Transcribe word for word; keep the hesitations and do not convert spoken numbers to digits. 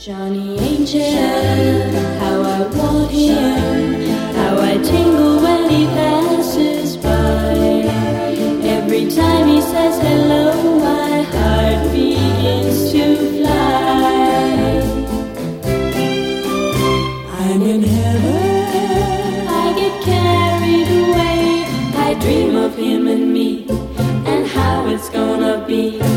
Johnny Angel, how I want him, how I tingle when he passes by. Every time he says hello, my heart begins to fly. I'm in heaven, I get carried away. I dream of him and me, and how it's gonna be.